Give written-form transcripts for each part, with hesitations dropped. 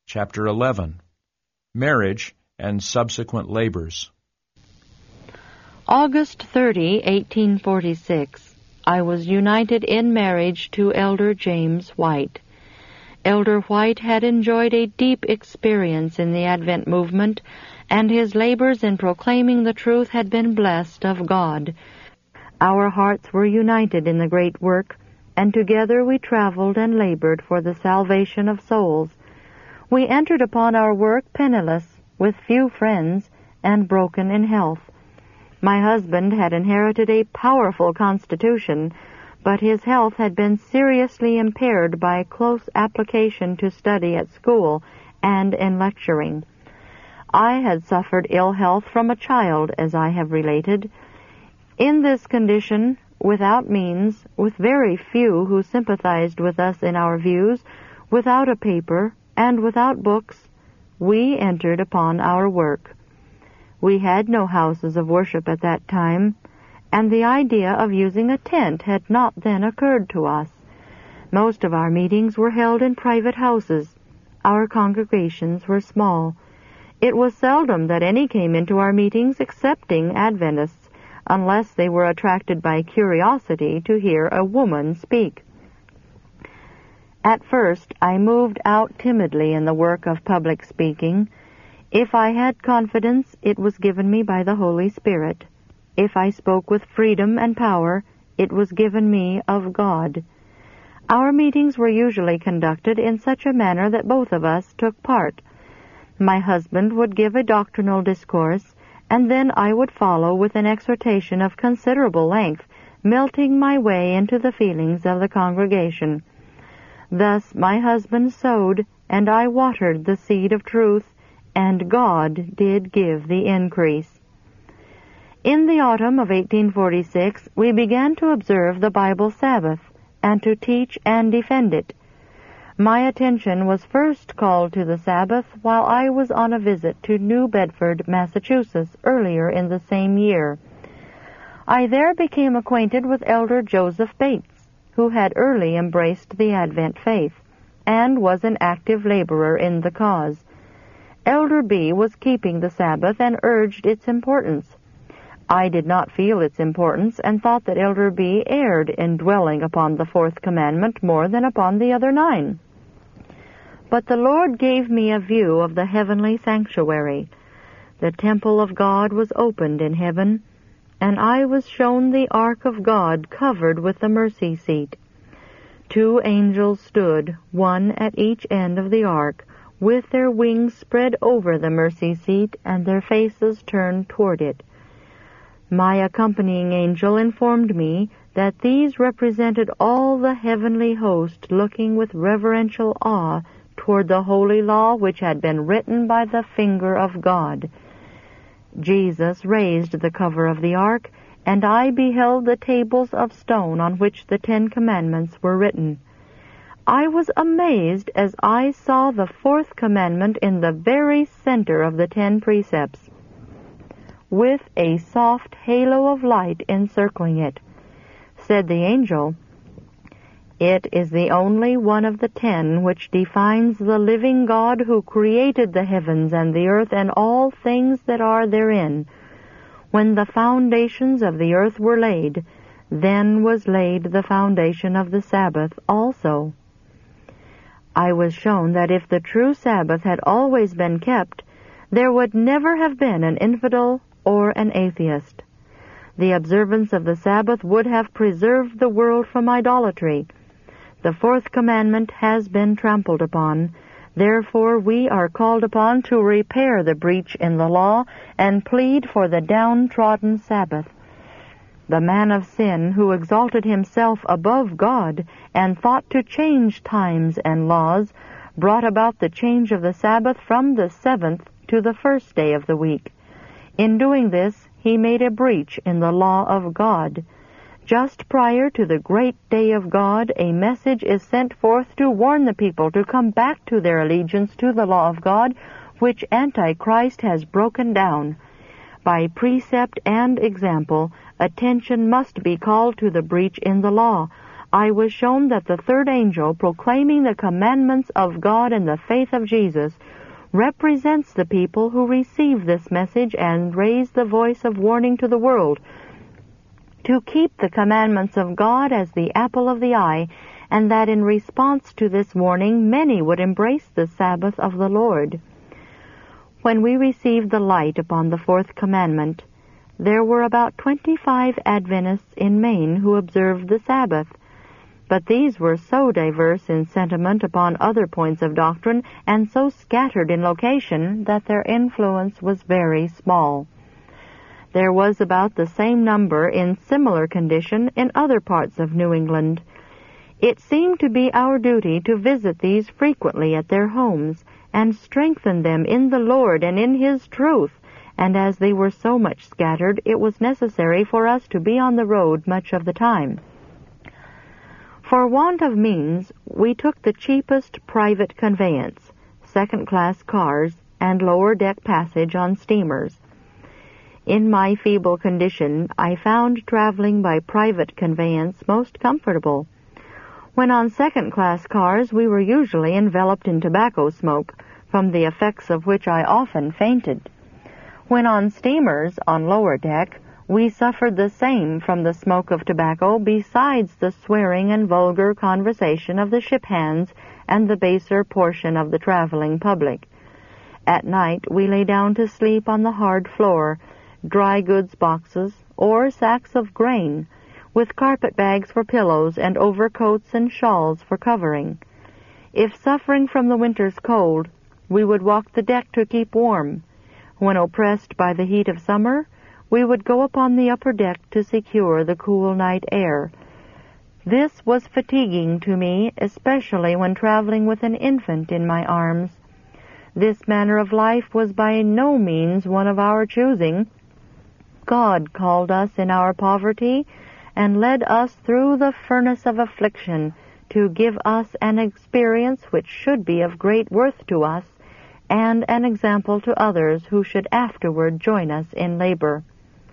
Chapter 11. Marriage and Subsequent Labors. August 30, 1846. I was united in marriage to Elder James White. Elder White had enjoyed a deep experience in the Advent movement, and his labors in proclaiming the truth had been blessed of God. Our hearts were united in the great work, and together we traveled and labored for the salvation of souls. We entered upon our work penniless, with few friends, and broken in health. My husband had inherited a powerful constitution, but his health had been seriously impaired by close application to study at school and in lecturing. I had suffered ill health from a child, as I have related. In this condition, without means, with very few who sympathized with us in our views, without a paper, and without books, we entered upon our work. We had no houses of worship at that time, and the idea of using a tent had not then occurred to us. Most of our meetings were held in private houses. Our congregations were small. It was seldom that any came into our meetings excepting Adventists, unless they were attracted by curiosity to hear a woman speak. At first, I moved out timidly in the work of public speaking. If I had confidence, it was given me by the Holy Spirit. If I spoke with freedom and power, it was given me of God. Our meetings were usually conducted in such a manner that both of us took part. My husband would give a doctrinal discourse, and then I would follow with an exhortation of considerable length, melting my way into the feelings of the congregation. Thus my husband sowed, and I watered the seed of truth, and God did give the increase. In the autumn of 1846, we began to observe the Bible Sabbath, and to teach and defend it. My attention was first called to the Sabbath while I was on a visit to New Bedford, Massachusetts, earlier in the same year. I there became acquainted with Elder Joseph Bates, who had early embraced the Advent faith, and was an active laborer in the cause. Elder B. was keeping the Sabbath and urged its importance. I did not feel its importance, and thought that Elder B. erred in dwelling upon the fourth commandment more than upon the other 9. But the Lord gave me a view of the heavenly sanctuary. The temple of God was opened in heaven, and I was shown the ark of God covered with the mercy seat. 2 angels stood, one at each end of the ark, with their wings spread over the mercy seat and their faces turned toward it. My accompanying angel informed me that these represented all the heavenly host looking with reverential awe toward the holy law which had been written by the finger of God. Jesus raised the cover of the ark, and I beheld the tables of stone on which the 10 commandments were written. I was amazed as I saw the 4th commandment in the very center of the 10 precepts, with a soft halo of light encircling it. Said the angel, "It is the only one of the 10 which defines the living God who created the heavens and the earth and all things that are therein. When the foundations of the earth were laid, then was laid the foundation of the Sabbath also." I was shown that if the true Sabbath had always been kept, there would never have been an infidel or an atheist. The observance of the Sabbath would have preserved the world from idolatry. The 4th commandment has been trampled upon. Therefore we are called upon to repair the breach in the law and plead for the downtrodden Sabbath. The man of sin who exalted himself above God and thought to change times and laws brought about the change of the Sabbath from the 7th to the 1st day of the week. In doing this, he made a breach in the law of God. Just prior to the great day of God, a message is sent forth to warn the people to come back to their allegiance to the law of God, which Antichrist has broken down. By precept and example, attention must be called to the breach in the law. I was shown that the third angel, proclaiming the commandments of God and the faith of Jesus, represents the people who receive this message and raise the voice of warning to the world to keep the commandments of God as the apple of the eye, and that in response to this warning many would embrace the Sabbath of the Lord. When we received the light upon the fourth commandment, there were about 25 Adventists in Maine who observed the Sabbath, but these were so diverse in sentiment upon other points of doctrine and so scattered in location that their influence was very small. There was about the same number in similar condition in other parts of New England. It seemed to be our duty to visit these frequently at their homes and strengthen them in the Lord and in His truth, and as they were so much scattered, it was necessary for us to be on the road much of the time. For want of means, we took the cheapest private conveyance, second-class cars, and lower-deck passage on steamers. In my feeble condition, I found traveling by private conveyance most comfortable. When on second-class cars, we were usually enveloped in tobacco smoke, from the effects of which I often fainted. When on steamers, on lower deck, we suffered the same from the smoke of tobacco, besides the swearing and vulgar conversation of the ship hands and the baser portion of the traveling public. At night we lay down to sleep on the hard floor, dry goods boxes, or sacks of grain, with carpet bags for pillows and overcoats and shawls for covering. If suffering from the winter's cold, we would walk the deck to keep warm. When oppressed by the heat of summer, we would go upon the upper deck to secure the cool night air. This was fatiguing to me, especially when traveling with an infant in my arms. This manner of life was by no means one of our choosing. God called us in our poverty and led us through the furnace of affliction to give us an experience which should be of great worth to us and an example to others who should afterward join us in labor.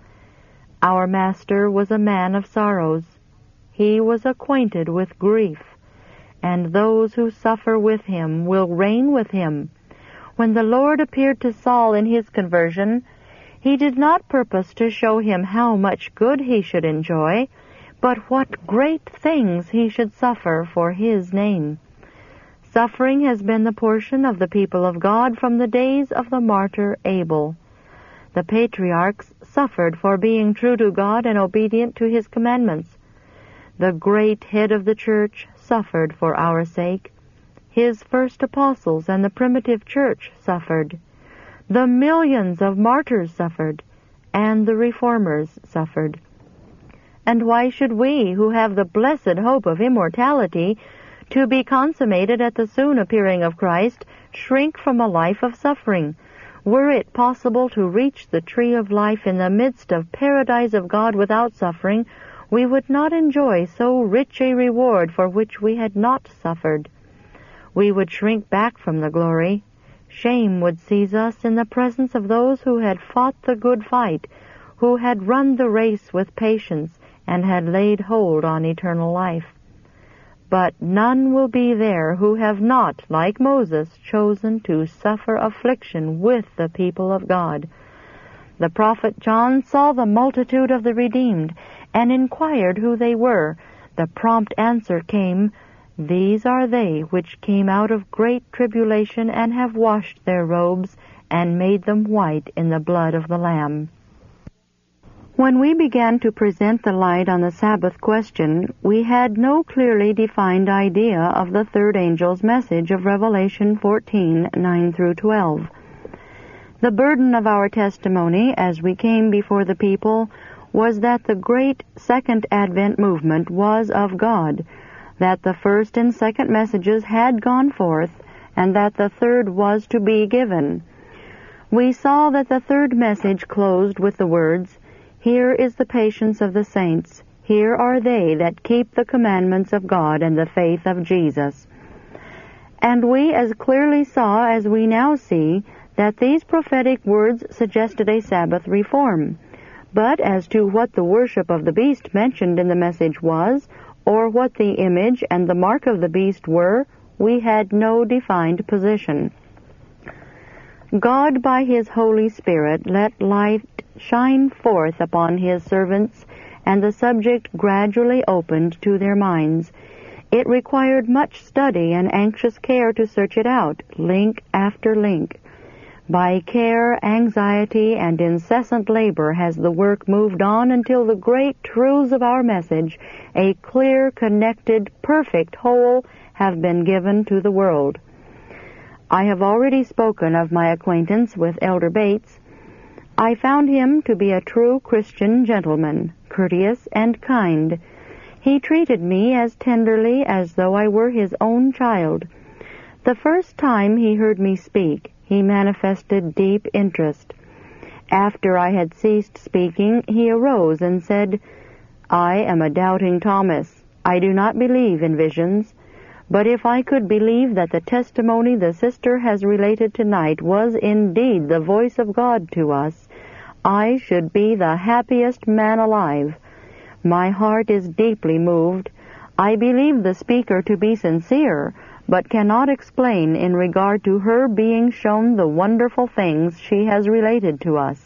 Our Master was a man of sorrows. He was acquainted with grief, and those who suffer with Him will reign with Him. When the Lord appeared to Saul in his conversion, He did not purpose to show him how much good he should enjoy, but what great things he should suffer for His name. Suffering has been the portion of the people of God from the days of the martyr Abel. The patriarchs suffered for being true to God and obedient to His commandments. The great head of the church suffered for our sake. His first apostles and the primitive church suffered. The millions of martyrs suffered, and the reformers suffered. And why should we, who have the blessed hope of immortality, to be consummated at the soon appearing of Christ, shrink from a life of suffering? Were it possible to reach the tree of life in the midst of paradise of God without suffering, we would not enjoy so rich a reward for which we had not suffered. We would shrink back from the glory. Shame would seize us in the presence of those who had fought the good fight, who had run the race with patience, and had laid hold on eternal life. But none will be there who have not, like Moses, chosen to suffer affliction with the people of God. The prophet John saw the multitude of the redeemed, and inquired who they were. The prompt answer came, "These are they which came out of great tribulation, and have washed their robes, and made them white in the blood of the Lamb." When we began to present the light on the Sabbath question, we had no clearly defined idea of the third angel's message of Revelation 14:9-12. The burden of our testimony, as we came before the people, was that the great Second Advent movement was of God, that the first and second messages had gone forth, and that the third was to be given. We saw that the third message closed with the words, "Here is the patience of the saints. Here are they that keep the commandments of God and the faith of Jesus." And we as clearly saw as we now see that these prophetic words suggested a Sabbath reform. But as to what the worship of the beast mentioned in the message was, or what the image and the mark of the beast were, we had no defined position. God, by His Holy Spirit, let light shine forth upon His servants, and the subject gradually opened to their minds. It required much study and anxious care to search it out, link after link. By care, anxiety, and incessant labor has the work moved on until the great truths of our message, a clear, connected, perfect whole, have been given to the world. I have already spoken of my acquaintance with Elder Bates. I found him to be a true Christian gentleman, courteous and kind. He treated me as tenderly as though I were his own child. The first time he heard me speak, he manifested deep interest. After I had ceased speaking, he arose and said, "I am a doubting Thomas. I do not believe in visions. But if I could believe that the testimony the sister has related tonight was indeed the voice of God to us, I should be the happiest man alive. My heart is deeply moved. I believe the speaker to be sincere, but cannot explain in regard to her being shown the wonderful things she has related to us."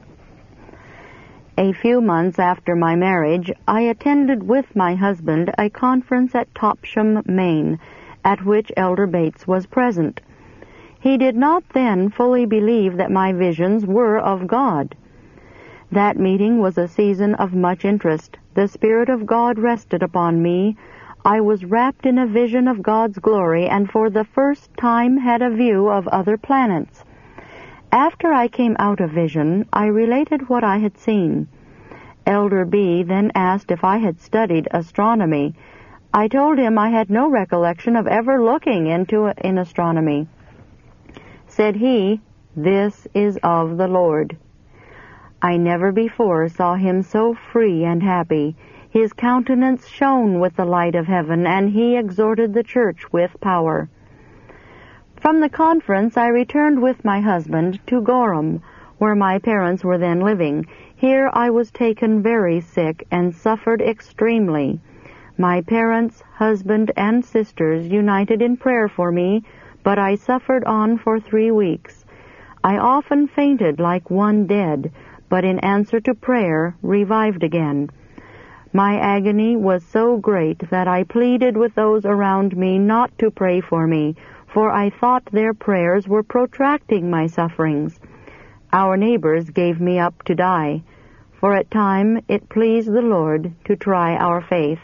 A few months after my marriage, I attended with my husband a conference at Topsham, Maine, at which Elder Bates was present. He did not then fully believe that my visions were of God. That meeting was a season of much interest. The Spirit of God rested upon me. I was wrapped in a vision of God's glory, and for the first time had a view of other planets. After I came out of vision, I related what I had seen. Elder B. then asked if I had studied astronomy. I told him I had no recollection of ever looking in astronomy. Said he, "This is of the Lord." I never before saw him so free and happy. His countenance shone with the light of heaven, and he exhorted the church with power. From the conference I returned with my husband to Gorham, where my parents were then living. Here I was taken very sick and suffered extremely. My parents, husband, and sisters united in prayer for me, but I suffered on for 3 weeks. I often fainted like one dead, but in answer to prayer revived again. My agony was so great that I pleaded with those around me not to pray for me, for I thought their prayers were protracting my sufferings. Our neighbors gave me up to die, for at time it pleased the Lord to try our faith.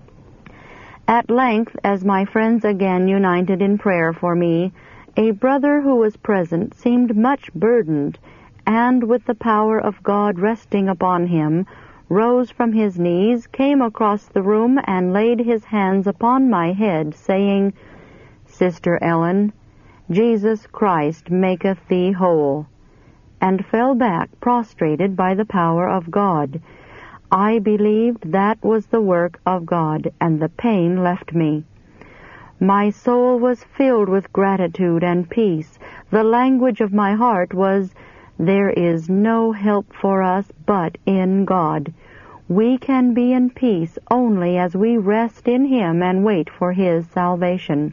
At length, as my friends again united in prayer for me, a brother who was present seemed much burdened, and with the power of God resting upon him, rose from his knees, came across the room, and laid his hands upon my head, saying, "Sister Ellen, Jesus Christ maketh thee whole," and fell back prostrated by the power of God. I believed that was the work of God, and the pain left me. My soul was filled with gratitude and peace. The language of my heart was, "There is no help for us but in God. We can be in peace only as we rest in Him and wait for His salvation."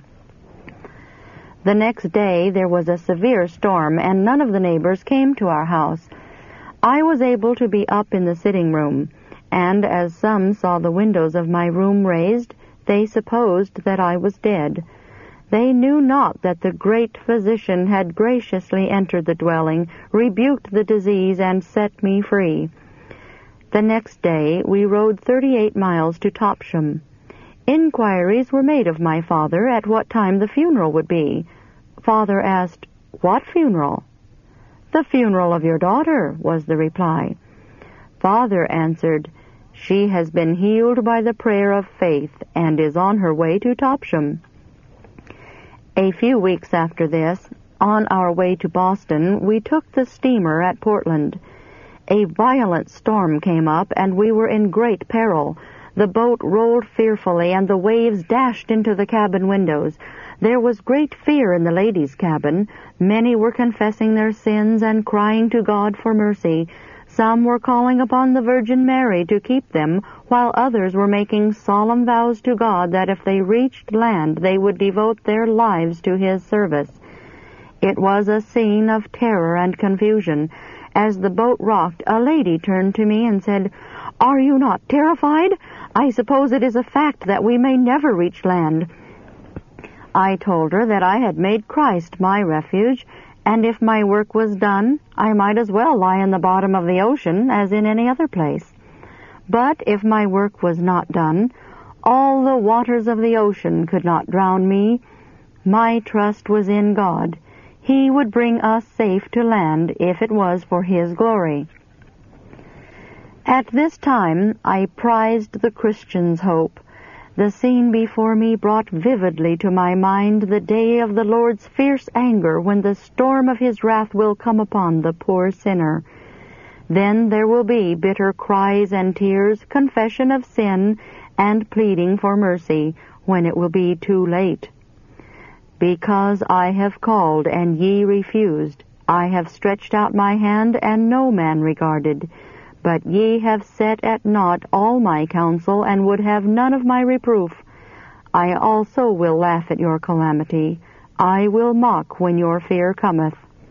The next day there was a severe storm, and none of the neighbors came to our house. I was able to be up in the sitting room, and as some saw the windows of my room raised, they supposed that I was dead. They knew not that the great physician had graciously entered the dwelling, rebuked the disease, and set me free. The next day we rode 38 miles to Topsham. Inquiries were made of my father at what time the funeral would be. Father asked, "What funeral?" "The funeral of your daughter," was the reply. Father answered, "She has been healed by the prayer of faith and is on her way to Topsham." A few weeks after this, on our way to Boston, we took the steamer at Portland. A violent storm came up, and we were in great peril. The boat rolled fearfully, and the waves dashed into the cabin windows. There was great fear in the ladies' cabin. Many were confessing their sins and crying to God for mercy. Some were calling upon the Virgin Mary to keep them, while others were making solemn vows to God that if they reached land, they would devote their lives to His service. It was a scene of terror and confusion. As the boat rocked, a lady turned to me and said, "Are you not terrified? I suppose it is a fact that we may never reach land." I told her that I had made Christ my refuge, and if my work was done, I might as well lie in the bottom of the ocean as in any other place. But if my work was not done, all the waters of the ocean could not drown me. My trust was in God. He would bring us safe to land if it was for His glory. At this time, I prized the Christian's hope. The scene before me brought vividly to my mind the day of the Lord's fierce anger, when the storm of His wrath will come upon the poor sinner. Then there will be bitter cries and tears, confession of sin, and pleading for mercy, when it will be too late. Because I have called, and ye refused. I have stretched out my hand, and no man regarded. But ye have set at naught all my counsel, and would have none of my reproof. I also will laugh at your calamity. I will mock when your fear cometh.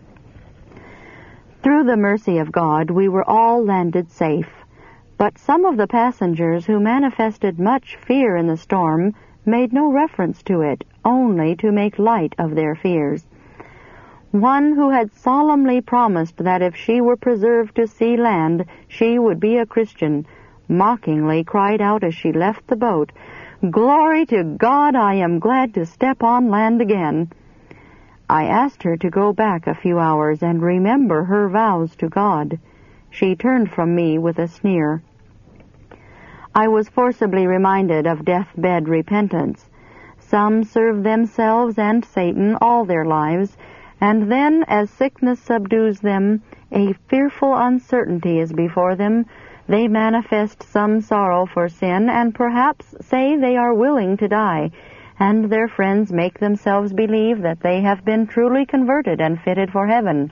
Through the mercy of God, we were all landed safe. But some of the passengers who manifested much fear in the storm made no reference to it, only to make light of their fears. One who had solemnly promised that if she were preserved to see land, she would be a Christian, mockingly cried out as she left the boat, "Glory to God, I am glad to step on land again." I asked her to go back a few hours and remember her vows to God. She turned from me with a sneer. I was forcibly reminded of deathbed repentance. Some serve themselves and Satan all their lives, and then, as sickness subdues them, a fearful uncertainty is before them, they manifest some sorrow for sin, and perhaps say they are willing to die, and their friends make themselves believe that they have been truly converted and fitted for heaven.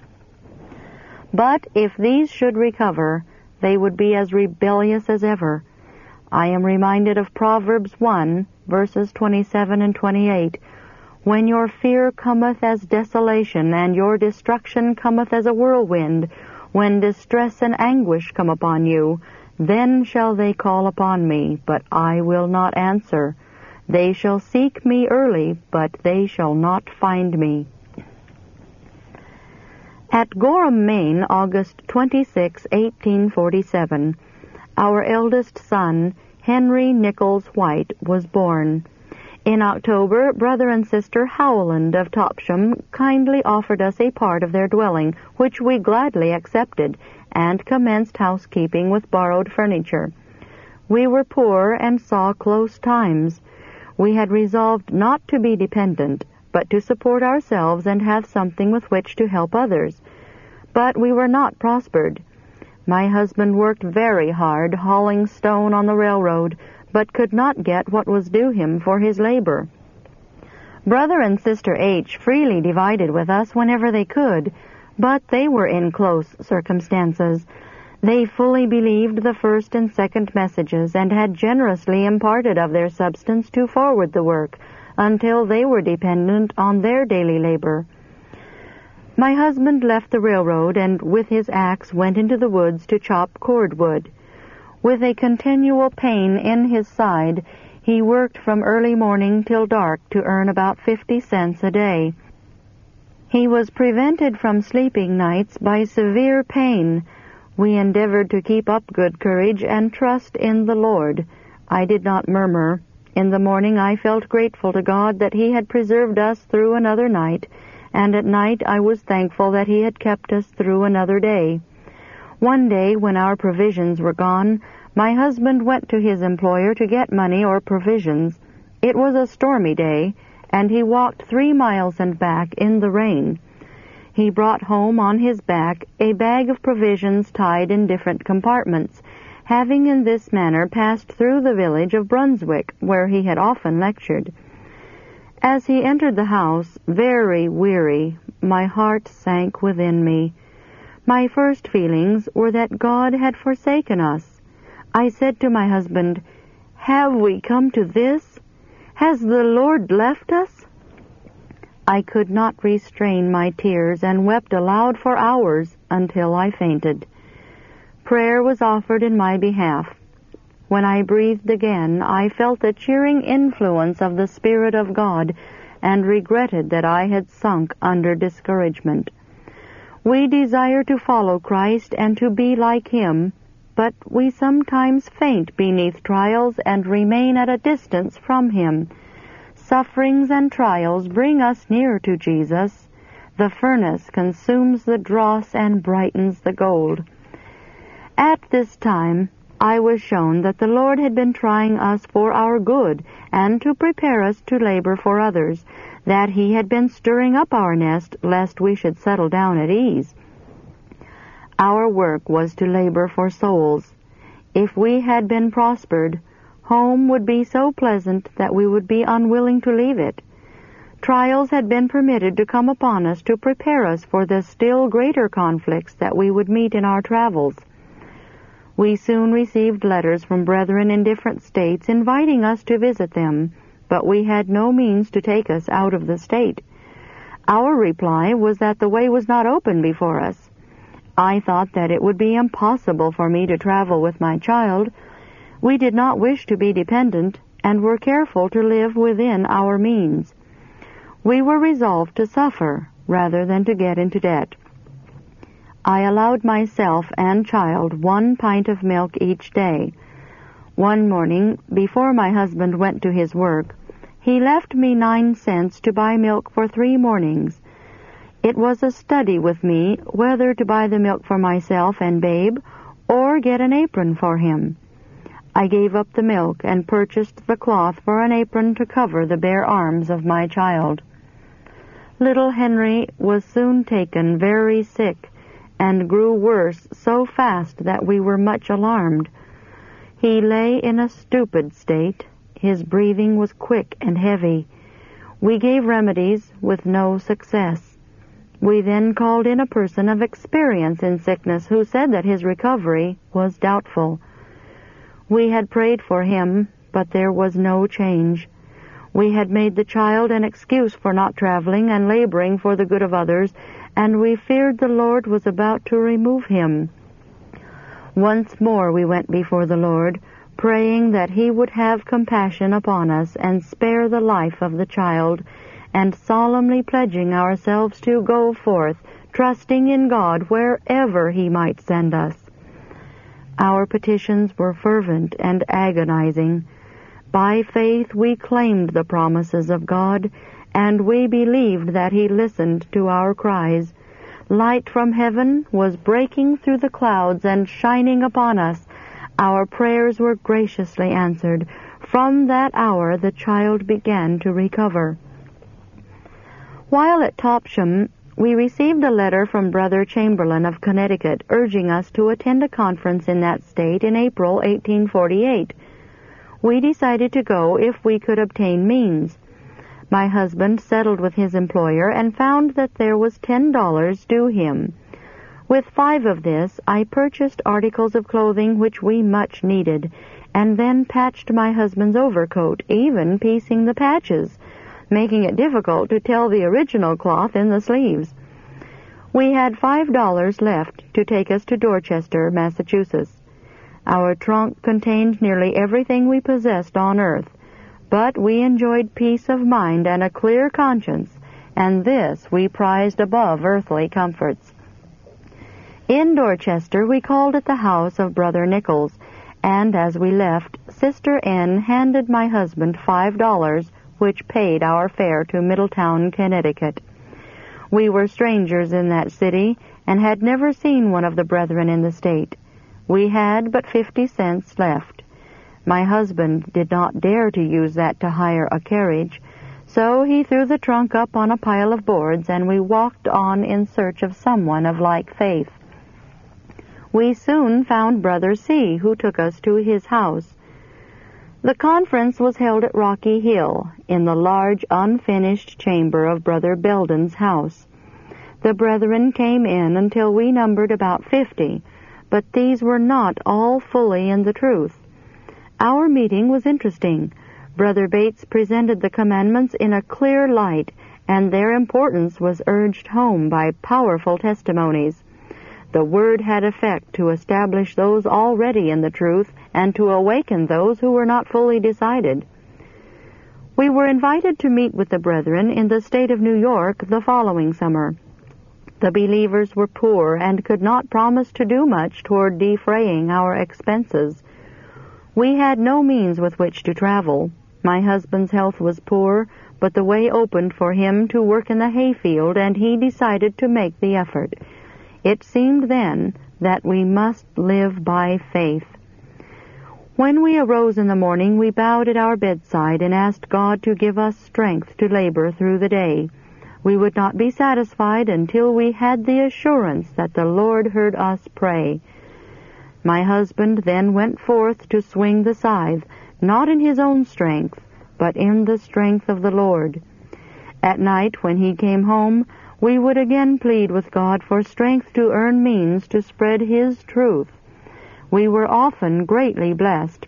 But if these should recover, they would be as rebellious as ever. I am reminded of Proverbs 1, verses 27 and 28. When your fear cometh as desolation, and your destruction cometh as a whirlwind, when distress and anguish come upon you, then shall they call upon me, but I will not answer. They shall seek me early, but they shall not find me. At Gorham, Maine, August 26, 1847, our eldest son, Henry Nichols White, was born. In October, Brother and Sister Howland of Topsham kindly offered us a part of their dwelling, which we gladly accepted, and commenced housekeeping with borrowed furniture. We were poor and saw close times. We had resolved not to be dependent, but to support ourselves and have something with which to help others. But we were not prospered. My husband worked very hard hauling stone on the railroad, but could not get what was due him for his labor. Brother and Sister H. freely divided with us whenever they could, but they were in close circumstances. They fully believed the first and second messages, and had generously imparted of their substance to forward the work, until they were dependent on their daily labor. My husband left the railroad, and with his axe went into the woods to chop cordwood. With a continual pain in his side, he worked from early morning till dark to earn about 50 cents a day. He was prevented from sleeping nights by severe pain. We endeavored to keep up good courage and trust in the Lord. I did not murmur. In the morning I felt grateful to God that He had preserved us through another night, and at night I was thankful that He had kept us through another day. One day, when our provisions were gone, my husband went to his employer to get money or provisions. It was a stormy day, and he walked 3 miles and back in the rain. He brought home on his back a bag of provisions tied in different compartments, having in this manner passed through the village of Brunswick, where he had often lectured. As he entered the house, very weary, my heart sank within me. My first feelings were that God had forsaken us. I said to my husband, "Have we come to this? Has the Lord left us?" I could not restrain my tears and wept aloud for hours until I fainted. Prayer was offered in my behalf. When I breathed again, I felt the cheering influence of the Spirit of God and regretted that I had sunk under discouragement. We desire to follow Christ and to be like Him, but we sometimes faint beneath trials and remain at a distance from Him. Sufferings and trials bring us near to Jesus. The furnace consumes the dross and brightens the gold. At this time, I was shown that the Lord had been trying us for our good and to prepare us to labor for others, that He had been stirring up our nest lest we should settle down at ease. Our work was to labor for souls. If we had been prospered, home would be so pleasant that we would be unwilling to leave it. Trials had been permitted to come upon us to prepare us for the still greater conflicts that we would meet in our travels. We soon received letters from brethren in different states inviting us to visit them, but we had no means to take us out of the state. Our reply was that the way was not open before us. I thought that it would be impossible for me to travel with my child. We did not wish to be dependent, and were careful to live within our means. We were resolved to suffer rather than to get into debt. I allowed myself and child 1 pint of milk each day. One morning, before my husband went to his work, he left me 9 cents to buy milk for 3 mornings. It was a study with me whether to buy the milk for myself and babe or get an apron for him. I gave up the milk and purchased the cloth for an apron to cover the bare arms of my child. Little Henry was soon taken very sick and grew worse so fast that we were much alarmed. He lay in a stupid state. His breathing was quick and heavy. We gave remedies with no success. We then called in a person of experience in sickness who said that his recovery was doubtful. We had prayed for him, but there was no change. We had made the child an excuse for not traveling and laboring for the good of others, and we feared the Lord was about to remove him. Once more we went before the Lord, praying that He would have compassion upon us and spare the life of the child, and solemnly pledging ourselves to go forth, trusting in God wherever He might send us. Our petitions were fervent and agonizing. By faith we claimed the promises of God, and we believed that He listened to our cries. Light from heaven was breaking through the clouds and shining upon us. Our prayers were graciously answered. From that hour the child began to recover. While at Topsham, we received a letter from Brother Chamberlain of Connecticut urging us to attend a conference in that state in April 1848. We decided to go if we could obtain means. My husband settled with his employer and found that there was $10 due him. With 5 of this, I purchased articles of clothing which we much needed, and then patched my husband's overcoat, even piecing the patches, making it difficult to tell the original cloth in the sleeves. We had $5 left to take us to Dorchester, Massachusetts. Our trunk contained nearly everything we possessed on earth, but we enjoyed peace of mind and a clear conscience, and this we prized above earthly comforts. In Dorchester we called at the house of Brother Nichols, and as we left, Sister N handed my husband $5, which paid our fare to Middletown, Connecticut. We were strangers in that city, and had never seen one of the brethren in the state. We had but 50 cents left. My husband did not dare to use that to hire a carriage, so he threw the trunk up on a pile of boards, and we walked on in search of someone of like faith. We soon found Brother C., who took us to his house. The conference was held at Rocky Hill, in the large unfinished chamber of Brother Belden's house. The brethren came in until we numbered about 50, but these were not all fully in the truth. Our meeting was interesting. Brother Bates presented the commandments in a clear light, and their importance was urged home by powerful testimonies. The Word had effect to establish those already in the truth and to awaken those who were not fully decided. We were invited to meet with the brethren in the state of New York the following summer. The believers were poor and could not promise to do much toward defraying our expenses. We had no means with which to travel. My husband's health was poor, but the way opened for him to work in the hayfield, and he decided to make the effort. It seemed then that we must live by faith. When we arose in the morning, we bowed at our bedside and asked God to give us strength to labor through the day. We would not be satisfied until we had the assurance that the Lord heard us pray. My husband then went forth to swing the scythe, not in his own strength, but in the strength of the Lord. At night, when he came home, we would again plead with God for strength to earn means to spread His truth. We were often greatly blessed.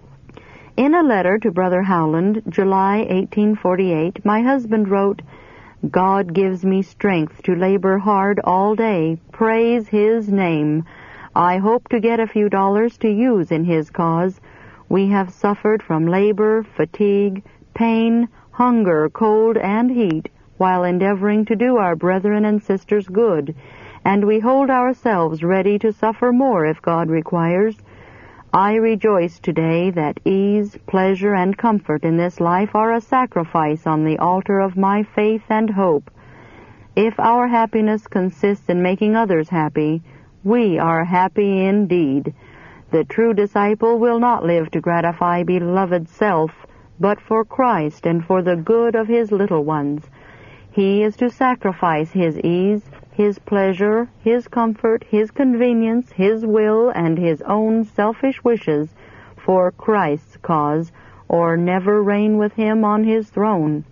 In a letter to Brother Howland, July 1848, my husband wrote, "God gives me strength to labor hard all day. Praise His name. I hope to get a few dollars to use in His cause. We have suffered from labor, fatigue, pain, hunger, cold, and heat, while endeavoring to do our brethren and sisters good, and we hold ourselves ready to suffer more if God requires. I rejoice today that ease, pleasure, and comfort in this life are a sacrifice on the altar of my faith and hope. If our happiness consists in making others happy, we are happy indeed. The true disciple will not live to gratify beloved self, but for Christ and for the good of his little ones. He is to sacrifice his ease, his pleasure, his comfort, his convenience, his will, and his own selfish wishes for Christ's cause, or never reign with him on his throne.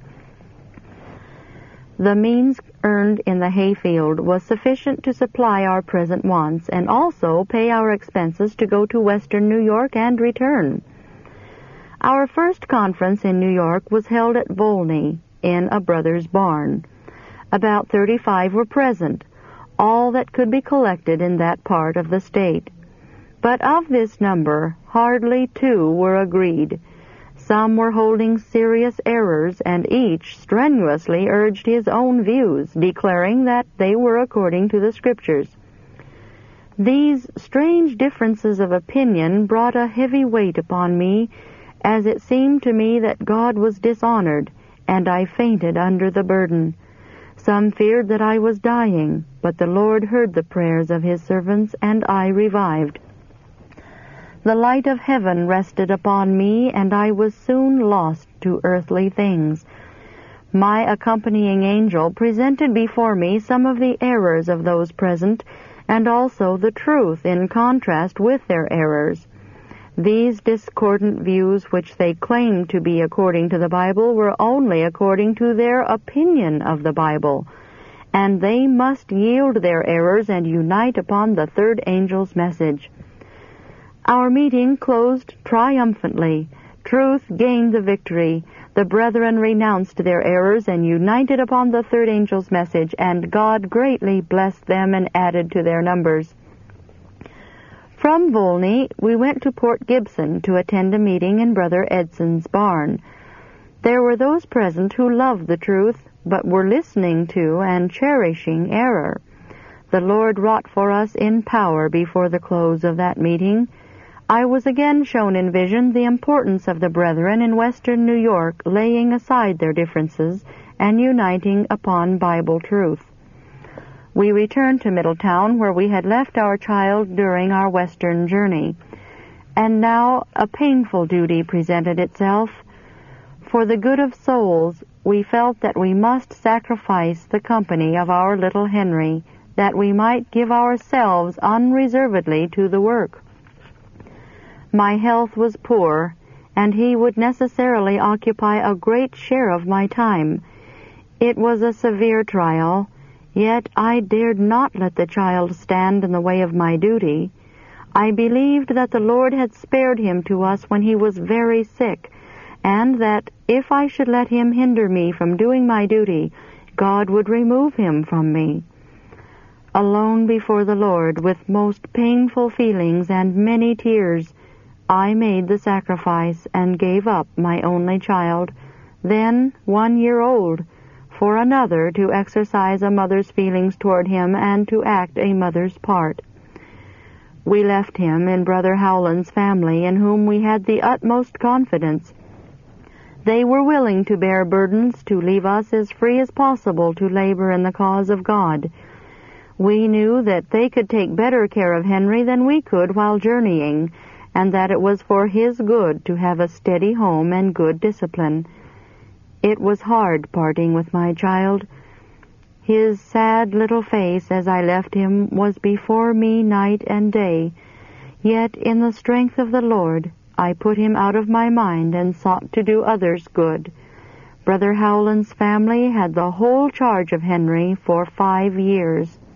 The means earned in the hayfield was sufficient to supply our present wants and also pay our expenses to go to western New York and return. Our first conference in New York was held at Volney in a brother's barn. About 35 were present, all that could be collected in that part of the state. But of this number, hardly 2 were agreed. Some were holding serious errors, and each strenuously urged his own views, declaring that they were according to the Scriptures. These strange differences of opinion brought a heavy weight upon me, as it seemed to me that God was dishonored, and I fainted under the burden. Some feared that I was dying, but the Lord heard the prayers of His servants, and I revived. The light of heaven rested upon me, and I was soon lost to earthly things. My accompanying angel presented before me some of the errors of those present, and also the truth in contrast with their errors. These discordant views, which they claimed to be according to the Bible, were only according to their opinion of the Bible, and they must yield their errors and unite upon the third angel's message. Our meeting closed triumphantly. Truth gained the victory. The brethren renounced their errors and united upon the third angel's message, and God greatly blessed them and added to their numbers. From Volney, we went to Port Gibson to attend a meeting in Brother Edson's barn. There were those present who loved the truth, but were listening to and cherishing error. The Lord wrought for us in power before the close of that meeting. I was again shown in vision the importance of the brethren in western New York laying aside their differences and uniting upon Bible truth. We returned to Middletown, where we had left our child during our western journey. And now a painful duty presented itself. For the good of souls, we felt that we must sacrifice the company of our little Henry, that we might give ourselves unreservedly to the work. My health was poor, and he would necessarily occupy a great share of my time. It was a severe trial. Yet I dared not let the child stand in the way of my duty. I believed that the Lord had spared him to us when he was very sick, and that if I should let him hinder me from doing my duty, God would remove him from me. Alone before the Lord, with most painful feelings and many tears, I made the sacrifice and gave up my only child, then 1 year old, for another to exercise a mother's feelings toward him and to act a mother's part. We left him in Brother Howland's family, in whom we had the utmost confidence. They were willing to bear burdens to leave us as free as possible to labor in the cause of God. We knew that they could take better care of Henry than we could while journeying, and that it was for his good to have a steady home and good discipline. It was hard parting with my child. His sad little face as I left him was before me night and day, yet in the strength of the Lord I put him out of my mind and sought to do others good. Brother Howland's family had the whole charge of Henry for 5 years.